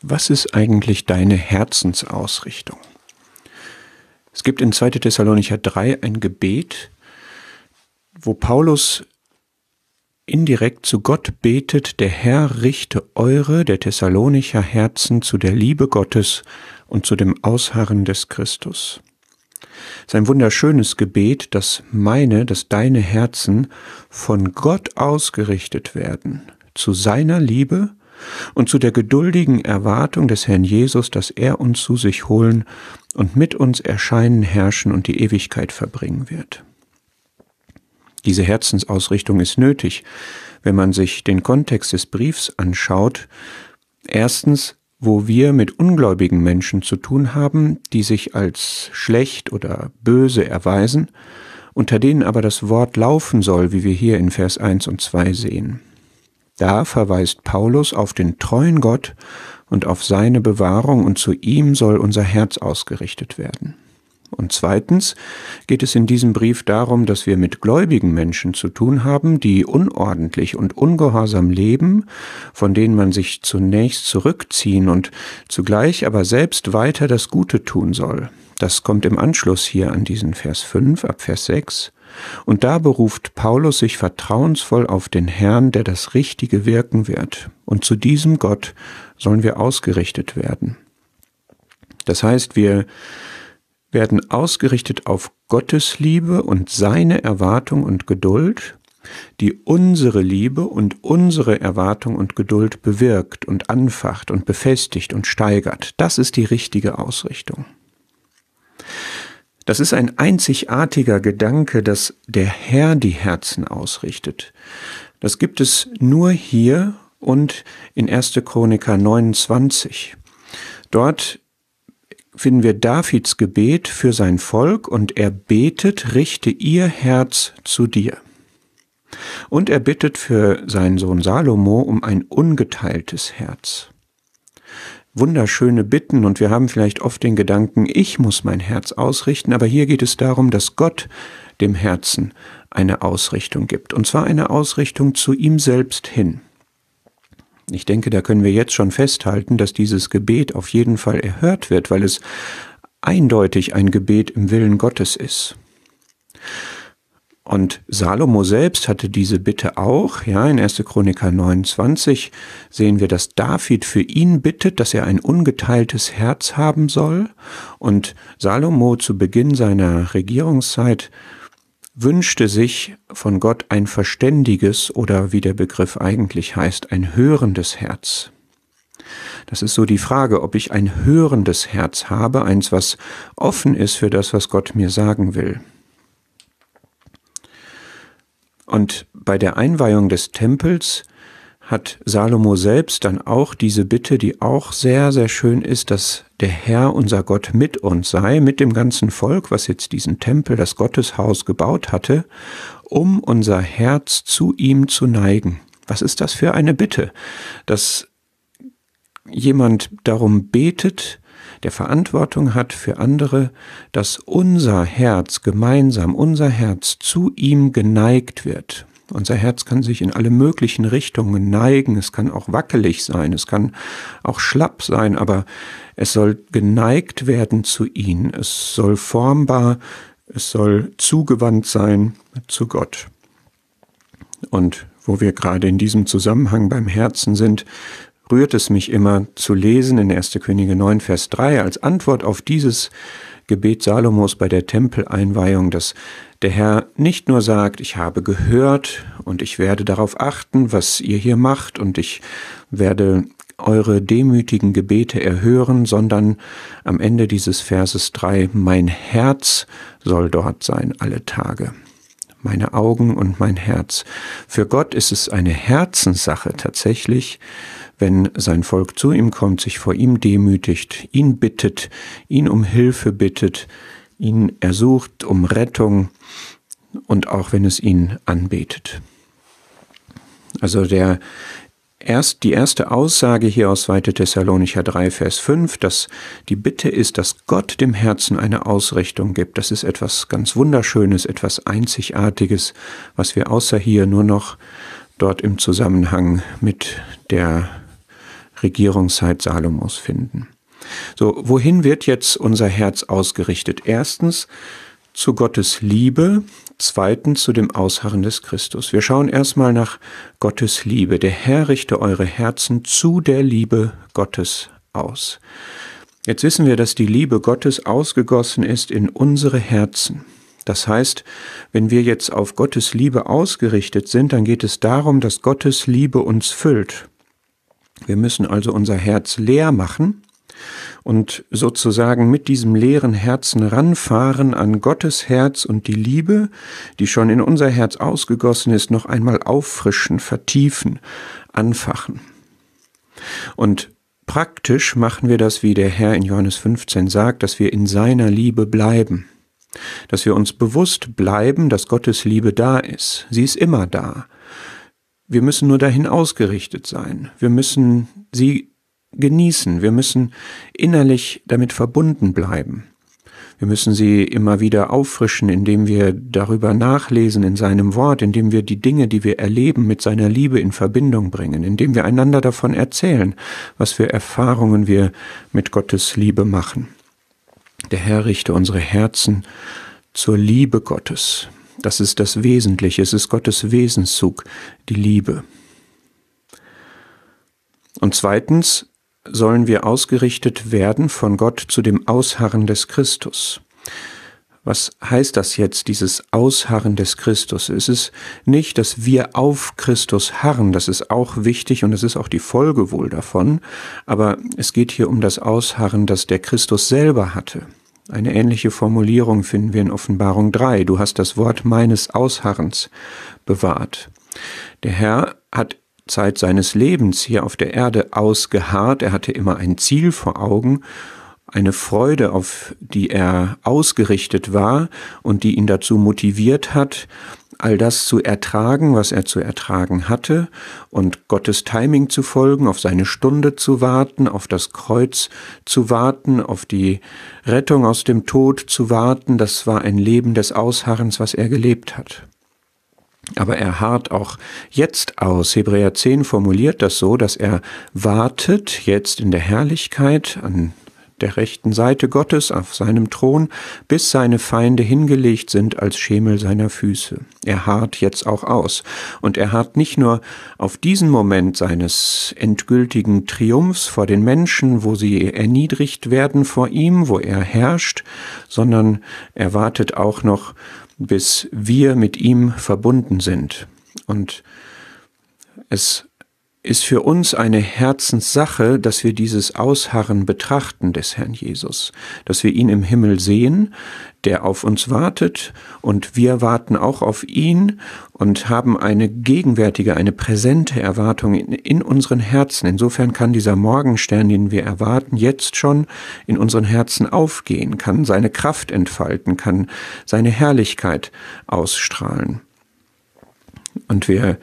Was ist eigentlich deine Herzensausrichtung? Es gibt in 2. Thessalonicher 3 ein Gebet, wo Paulus indirekt zu Gott betet: Der Herr richte eure, der Thessalonicher Herzen zu der Liebe Gottes und zu dem Ausharren des Christus. Es ist ein wunderschönes Gebet, dass deine Herzen von Gott ausgerichtet werden, zu seiner Liebe und zu der geduldigen Erwartung des Herrn Jesus, dass er uns zu sich holen und mit uns erscheinen, herrschen und die Ewigkeit verbringen wird. Diese Herzensausrichtung ist nötig, wenn man sich den Kontext des Briefs anschaut. Erstens, wo wir mit ungläubigen Menschen zu tun haben, die sich als schlecht oder böse erweisen, unter denen aber das Wort laufen soll, wie wir hier in Vers 1 und 2 sehen. Da verweist Paulus auf den treuen Gott und auf seine Bewahrung, und zu ihm soll unser Herz ausgerichtet werden. Und zweitens geht es in diesem Brief darum, dass wir mit gläubigen Menschen zu tun haben, die unordentlich und ungehorsam leben, von denen man sich zunächst zurückziehen und zugleich aber selbst weiter das Gute tun soll. Das kommt im Anschluss hier an diesen Vers 5, ab Vers 6. Und da beruft Paulus sich vertrauensvoll auf den Herrn, der das Richtige wirken wird. Und zu diesem Gott sollen wir ausgerichtet werden. Das heißt, wir werden ausgerichtet auf Gottes Liebe und seine Erwartung und Geduld, die unsere Liebe und unsere Erwartung und Geduld bewirkt und anfacht und befestigt und steigert. Das ist die richtige Ausrichtung. Das ist ein einzigartiger Gedanke, dass der Herr die Herzen ausrichtet. Das gibt es nur hier und in 1. Chroniker 29. Dort finden wir Davids Gebet für sein Volk, und er betet: Richte ihr Herz zu dir. Und er bittet für seinen Sohn Salomo um ein ungeteiltes Herz. Wunderschöne Bitten, und wir haben vielleicht oft den Gedanken, ich muss mein Herz ausrichten, aber hier geht es darum, dass Gott dem Herzen eine Ausrichtung gibt, und zwar eine Ausrichtung zu ihm selbst hin. Ich denke, da können wir jetzt schon festhalten, dass dieses Gebet auf jeden Fall erhört wird, weil es eindeutig ein Gebet im Willen Gottes ist. Und Salomo selbst hatte diese Bitte auch. Ja, in 1. Chroniker 29 sehen wir, dass David für ihn bittet, dass er ein ungeteiltes Herz haben soll. Und Salomo zu Beginn seiner Regierungszeit wünschte sich von Gott ein verständiges, oder wie der Begriff eigentlich heißt, ein hörendes Herz. Das ist so die Frage, ob ich ein hörendes Herz habe, eins, was offen ist für das, was Gott mir sagen will. Und bei der Einweihung des Tempels hat Salomo selbst dann auch diese Bitte, die auch sehr, sehr schön ist, dass der Herr, unser Gott, mit uns sei, mit dem ganzen Volk, was jetzt diesen Tempel, das Gotteshaus, gebaut hatte, um unser Herz zu ihm zu neigen. Was ist das für eine Bitte? Dass jemand darum betet, der Verantwortung hat für andere, dass unser Herz gemeinsam, unser Herz zu ihm geneigt wird. Unser Herz kann sich in alle möglichen Richtungen neigen, es kann auch wackelig sein, es kann auch schlapp sein, aber es soll geneigt werden zu ihm, es soll formbar, es soll zugewandt sein zu Gott. Und wo wir gerade in diesem Zusammenhang beim Herzen sind, rührt es mich immer zu lesen in 1. Könige 9, Vers 3, als Antwort auf dieses Gebet Salomos bei der Tempeleinweihung, dass der Herr nicht nur sagt, ich habe gehört und ich werde darauf achten, was ihr hier macht, und ich werde eure demütigen Gebete erhören, sondern am Ende dieses Verses 3, mein Herz soll dort sein alle Tage. Meine Augen und mein Herz. Für Gott ist es eine Herzenssache tatsächlich, wenn sein Volk zu ihm kommt, sich vor ihm demütigt, ihn bittet, ihn um Hilfe bittet, ihn ersucht um Rettung, und auch wenn es ihn anbetet. Also die erste Aussage hier aus 2. Thessalonicher 3, Vers 5, dass die Bitte ist, dass Gott dem Herzen eine Ausrichtung gibt. Das ist etwas ganz Wunderschönes, etwas Einzigartiges, was wir außer hier nur noch dort im Zusammenhang mit der Regierungszeit Salomos finden. So, wohin wird jetzt unser Herz ausgerichtet? Erstens zu Gottes Liebe, zweitens zu dem Ausharren des Christus. Wir schauen erstmal nach Gottes Liebe. Der Herr richte eure Herzen zu der Liebe Gottes aus. Jetzt wissen wir, dass die Liebe Gottes ausgegossen ist in unsere Herzen. Das heißt, wenn wir jetzt auf Gottes Liebe ausgerichtet sind, dann geht es darum, dass Gottes Liebe uns füllt. Wir müssen also unser Herz leer machen und sozusagen mit diesem leeren Herzen ranfahren an Gottes Herz und die Liebe, die schon in unser Herz ausgegossen ist, noch einmal auffrischen, vertiefen, anfachen. Und praktisch machen wir das, wie der Herr in Johannes 15 sagt, dass wir in seiner Liebe bleiben. Dass wir uns bewusst bleiben, dass Gottes Liebe da ist. Sie ist immer da. Wir müssen nur dahin ausgerichtet sein. Wir müssen sie genießen. Wir müssen innerlich damit verbunden bleiben. Wir müssen sie immer wieder auffrischen, indem wir darüber nachlesen in seinem Wort, indem wir die Dinge, die wir erleben, mit seiner Liebe in Verbindung bringen, indem wir einander davon erzählen, was für Erfahrungen wir mit Gottes Liebe machen. Der Herr richte unsere Herzen zur Liebe Gottes. Das ist das Wesentliche, es ist Gottes Wesenszug, die Liebe. Und zweitens sollen wir ausgerichtet werden von Gott zu dem Ausharren des Christus. Was heißt das jetzt, dieses Ausharren des Christus? Es ist nicht, dass wir auf Christus harren, das ist auch wichtig und das ist auch die Folge wohl davon, aber es geht hier um das Ausharren, das der Christus selber hatte. Eine ähnliche Formulierung finden wir in Offenbarung 3. Du hast das Wort meines Ausharrens bewahrt. Der Herr hat Zeit seines Lebens hier auf der Erde ausgeharrt. Er hatte immer ein Ziel vor Augen, eine Freude, auf die er ausgerichtet war und die ihn dazu motiviert hat, all das zu ertragen, was er zu ertragen hatte und Gottes Timing zu folgen, auf seine Stunde zu warten, auf das Kreuz zu warten, auf die Rettung aus dem Tod zu warten. Das war ein Leben des Ausharrens, was er gelebt hat. Aber er harrt auch jetzt aus. Hebräer 10 formuliert das so, dass er wartet jetzt in der Herrlichkeit an der rechten Seite Gottes auf seinem Thron, bis seine Feinde hingelegt sind als Schemel seiner Füße. Er harrt jetzt auch aus. Und er harrt nicht nur auf diesen Moment seines endgültigen Triumphs vor den Menschen, wo sie erniedrigt werden vor ihm, wo er herrscht, sondern er wartet auch noch, bis wir mit ihm verbunden sind. Und es ist für uns eine Herzenssache, dass wir dieses Ausharren betrachten des Herrn Jesus, dass wir ihn im Himmel sehen, der auf uns wartet und wir warten auch auf ihn und haben eine gegenwärtige, eine präsente Erwartung in unseren Herzen. Insofern kann dieser Morgenstern, den wir erwarten, jetzt schon in unseren Herzen aufgehen, kann seine Kraft entfalten, kann seine Herrlichkeit ausstrahlen. Und wir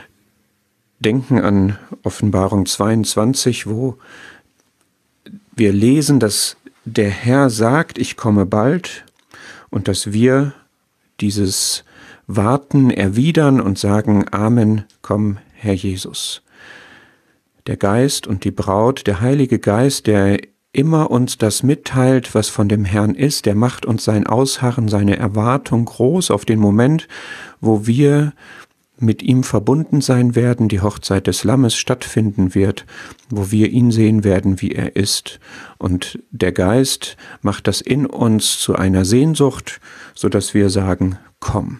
denken an Offenbarung 22, wo wir lesen, dass der Herr sagt, ich komme bald, und dass wir dieses Warten erwidern und sagen, Amen, komm, Herr Jesus. Der Geist und die Braut, der Heilige Geist, der immer uns das mitteilt, was von dem Herrn ist, der macht uns sein Ausharren, seine Erwartung groß auf den Moment, wo wir mit ihm verbunden sein werden, die Hochzeit des Lammes stattfinden wird, wo wir ihn sehen werden, wie er ist. Und der Geist macht das in uns zu einer Sehnsucht, sodass wir sagen, komm.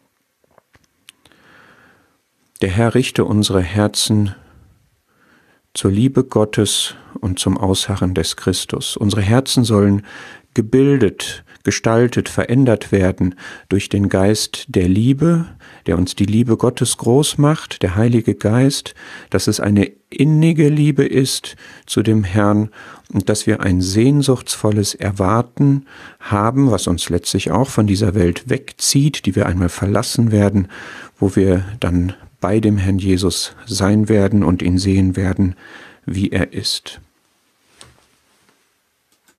Der Herr richte unsere Herzen zur Liebe Gottes und zum Ausharren des Christus. Unsere Herzen sollen gebildet, gestaltet, verändert werden durch den Geist der Liebe, der uns die Liebe Gottes groß macht, der Heilige Geist, dass es eine innige Liebe ist zu dem Herrn und dass wir ein sehnsuchtsvolles Erwarten haben, was uns letztlich auch von dieser Welt wegzieht, die wir einmal verlassen werden, wo wir dann bei dem Herrn Jesus sein werden und ihn sehen werden, wie er ist.